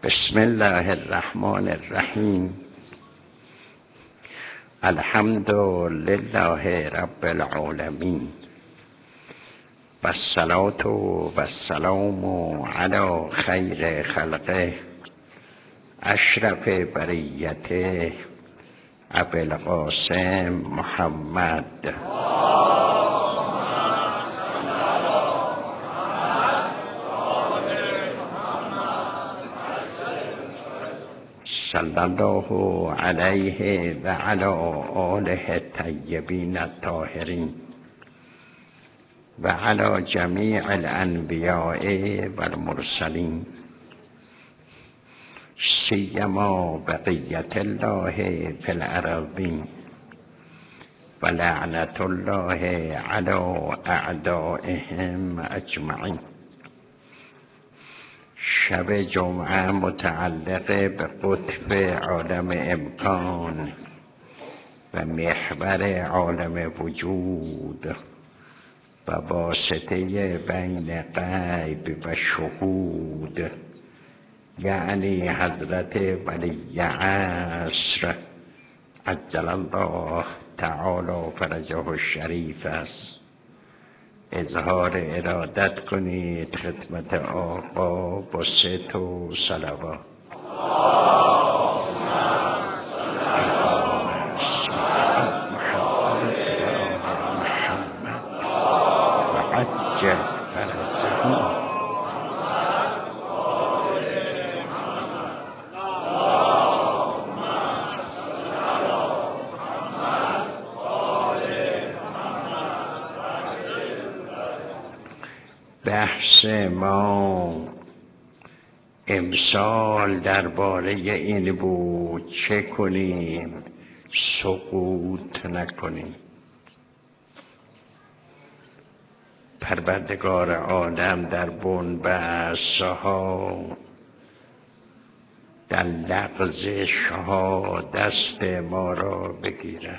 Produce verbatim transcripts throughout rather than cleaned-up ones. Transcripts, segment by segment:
بسم الله الرحمن الرحیم. الحمد لله رب العالمین و الصلاة و السلام علی خیر خلقه اشرف بریته ابی القاسم محمد صلی الله علیه و علی آله الطیبین الطاهرین و علی جمیع الانبیاء و المرسلین سیما بقیت الله فی الارضین و لعنت الله علی اعدائهم اجمعین. شب جمعه متعلق به قطب عالم امکان و محور عالم وجود و واسطه بین غیب و شهود، یعنی حضرت ولی عصر عجل الله تعالی فرجه الشریف است. اظهار ارادت کنید خدمت آقا با ست و صلوات. عجل فرجه. بحث ما امسال درباره این بود چه کنیم سقوط نکنیم. پروردگار عالم در بن‌بست‌ها در لغزش‌ها دست ما را بگیرد.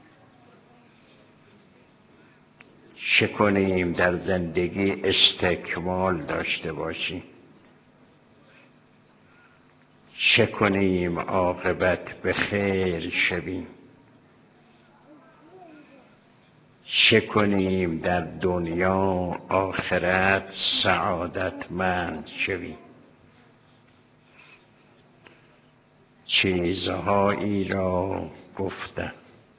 چه کنیم در زندگی استکمال داشته باشیم؟ چه کنیم عاقبت به خیر شویم؟ چه کنیم در دنیا آخرت سعادتمند شویم؟ چیزهایی را گفتم.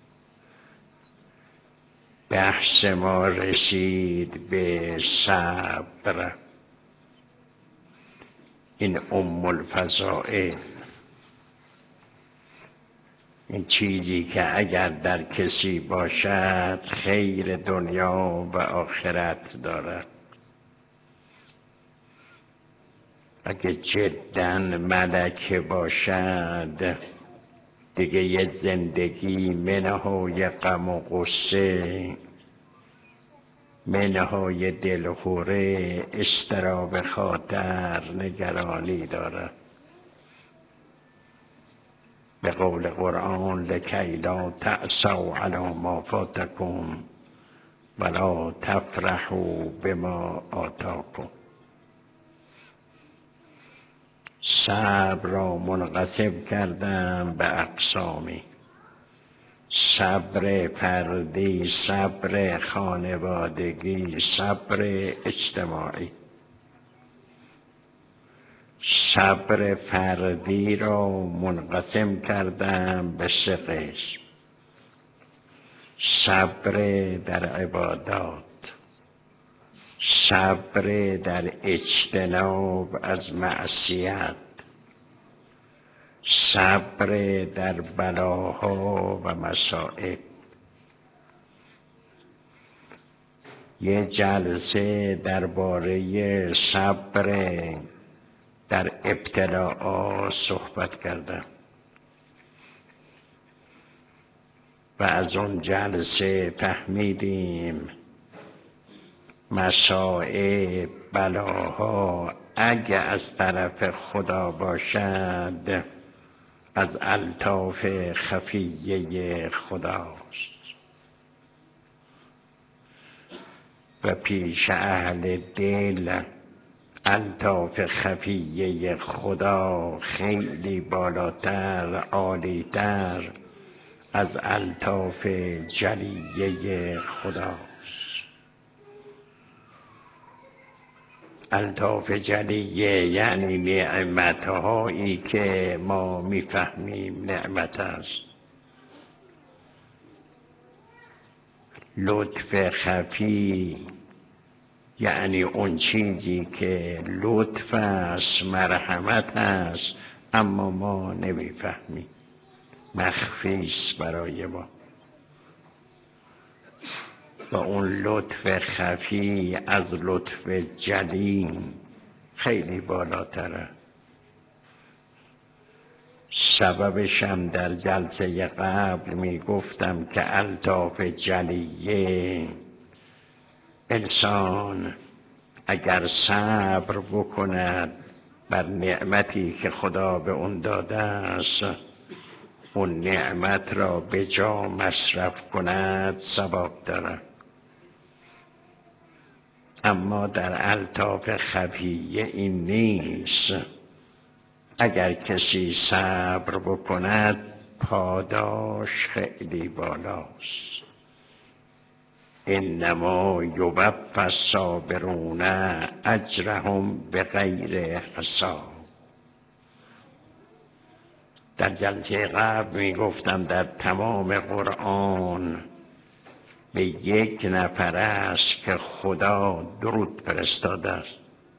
بحث ما رسید به صبر. این ام الفضائل، این چیزی که اگر در کسی باشد خیر دنیا و آخرت دارد. اگه جداً ملکه باشد دیگه یه زندگی منهای غم و غصه، منهای دلهوره، اضطراب خاطر، نگرانی دارد. به قول قرآن لکی لا تأسوا علی ما فاتکم ولا تفرحوا بما آتاکم. صبر را منقسم کردم به اقسامی: صبر فردی، صبر خانوادگی، صبر اجتماعی. صبر فردی را منقسم کردم به سه قسم: صبر در عبادات، صبر در اجتناب از معصیت، صبر در بلاها و مصائب. یه جلسه درباره صبر در ابتلاءات صحبت کردم و از اون جلسه فهمیدیم مصائب، بلاها اگه از طرف خدا باشد از الطاف خفیه خداست و پیش اهل دل الطاف خفیه خدا خیلی بالاتر، عالیتر از الطاف جلیه خداست. الطاف جلیه یعنی نعمتهایی که ما میفهمیم نعمت است. لطف خفی یعنی اون چیزی که لطف است، مرحمت است، اما ما نمیفهمیم، مخفی است برای ما. و اون لطف خفی از لطف جلی خیلی بالاتره. سببشم در جلسه قبل می گفتم که الطاف جلیه انسان اگر صبر بکند بر نعمتی که خدا به اون داده است، اون نعمت را به جا مصرف کند ثواب دارد. اما در الطاف خفیه این نیست. اگر کسی صبر بکند پاداش خیلی بالاست. انما یوفی الصابرون اجرهم بغیر حساب. در جلسه قبل می گفتم در تمام قرآن به یک نفر است که خدا درود فرستاده است،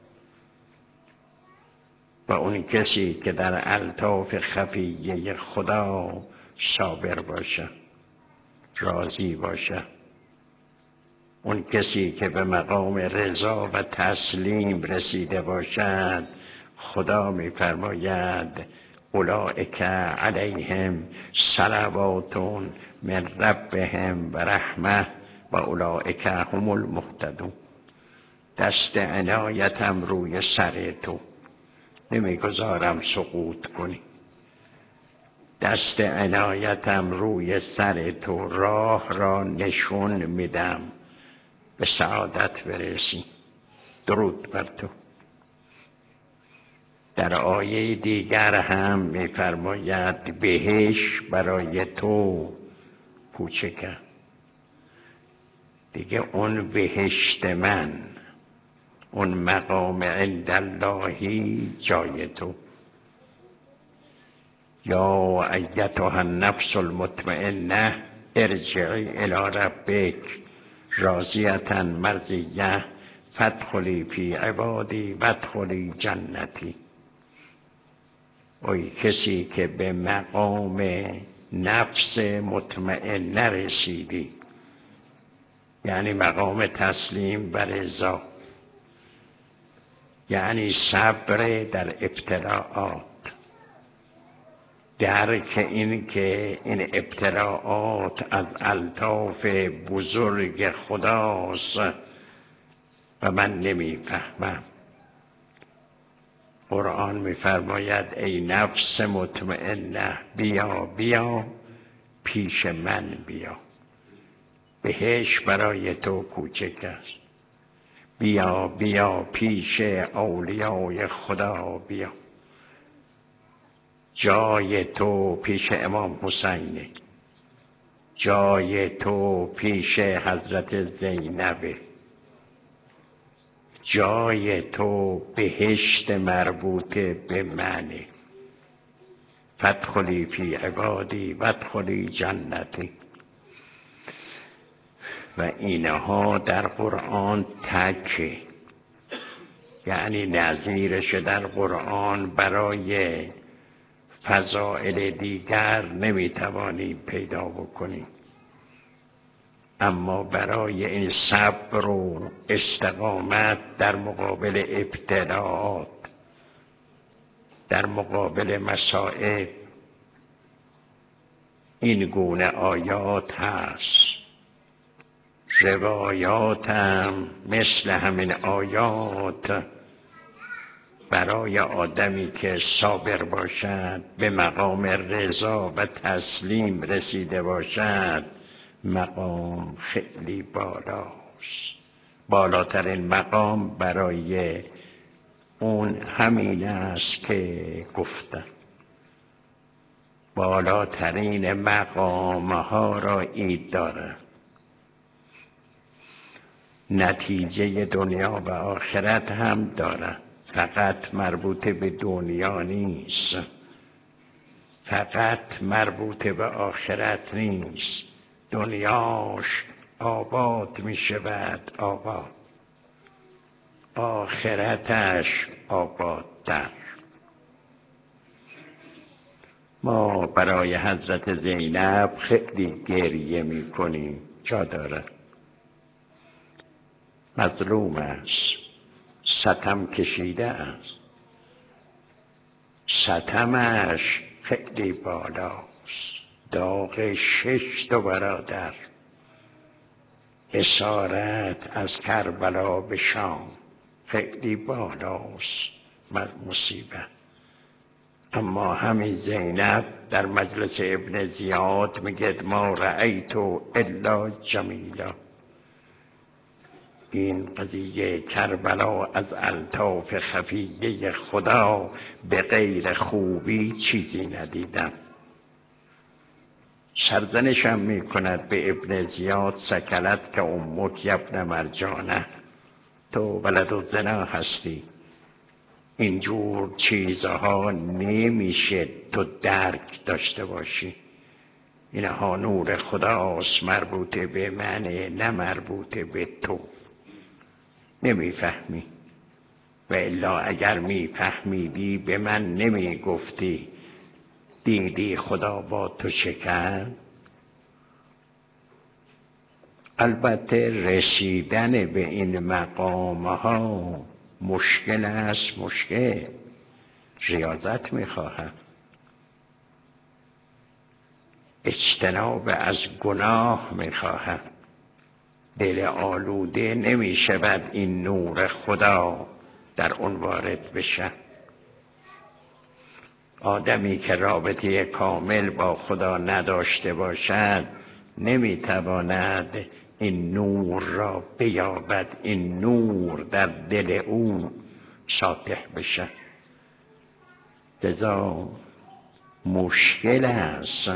و اون کسی که در الطاف خفیه خدا صابر باشه، راضی باشه. اون کسی که به مقام رضا و تسلیم رسیده باشد، خدا می‌فرماید اولئک علیهم صلوات من ربهم و رحمه و اولئک هم المهتدون. دست عنایتم روی سر تو، نمیگذارم سقوط کنی. دست عنایتم روی سر تو، راه را نشون میدم به سعادت برسی. درود بر تو. در آیه دیگر هم می‌فرماید بهشت برای تو کوچکه. دیگه اون بهشت من، اون مقام عند اللهی جای تو. یا ایتها النفس المطمئنه ارجعی الی ربک راضیة مرضیه فادخلی فی عبادی وادخلی جنتی. اوی کسی که به مقام نفس مطمئنه رسیدی، یعنی مقام تسلیم و رضا، یعنی صبر در ابتلاعات، درک این که این ابتلاعات از الطاف بزرگ خداست و من نمیفهمم. قرآن می‌فرماید ای نفس مطمئنه بیا بیا پیش من بیا. بهشت برای تو کوچک است. بیا بیا پیش اولیای خدا بیا. جای تو پیش امام حسینه، جای تو پیش حضرت زینبه، جای تو بهشت مربوط به منه. فادخلی فی عبادی وادخلی جنتی. و اینها در قرآن تکه، یعنی نظیرش در قرآن برای فضائل دیگر نمیتوانیم پیدا بکنیم. اما برای این صبر و استقامت در مقابل ابتلاعات، در مقابل مصائب، این گونه آیات هست. روایات هم مثل همین آیات برای آدمی که صابر باشد، به مقام رضا و تسلیم رسیده باشد، مقام خیلی بالاست. بالاترین مقام برای اون همین است که گفتم. بالاترین مقامها را عید دارد. نتیجه دنیا و آخرت هم دارد. فقط مربوط به دنیا نیست، فقط مربوط به آخرت نیست. دنیاش آباد می شود آباد، آخرتش آبادتر. ما برای حضرت زینب خیلی گریه می کنیم، جا داره. مظلوم است، ستم کشیده است، ستمش خیلی بالاست. داغ شش تا برادر، اسارت از کربلا به شام، خیلی بالاست مصیبت. اما همین زینب در مجلس ابن زیاد میگه ما رأیت الا جمیلا. این قضیه کربلا از الطاف خفیه خدا، به غیر خوبی چیزی ندیدم. سرزنشم میکند به ابن زیاد، سکلت که امک یبن مرجانه، تو ولد الزنا هستی. اینجور چیزها نمیشه تو درک داشته باشی. اینها نور خداست، مربوط به منه نه مربوط به تو. نمیفهمی، و الا اگر میفهمیدی به من نمیگفتی دیدی خدا با تو شکن. البته رسیدن به این مقام ها مشکل است، مشکل ریاضت میخواهد، اجتناب از گناه میخواهد. دل آلوده نمیشود این نور خدا در اون وارد بشه. آدمی که رابطه کامل با خدا نداشته باشد نمیتواند این نور را بیابد، این نور در دل او ساطع بشه. لذا مشکل است.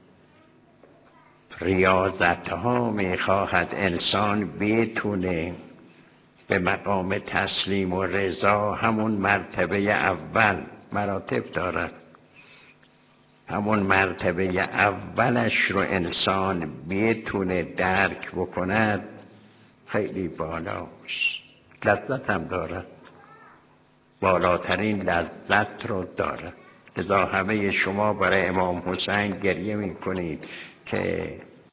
ریاضت ها میخواهد انسان بتونه به مقام تسلیم و رضا، همون مرتبه اول مراتب دارد، همون مرتبه اولش رو انسان بتونه درک بکند، خیلی بالاست. لذت هم دارد، بالاترین لذت رو دارد. لذا همه شما برای امام حسین گریه میکنید که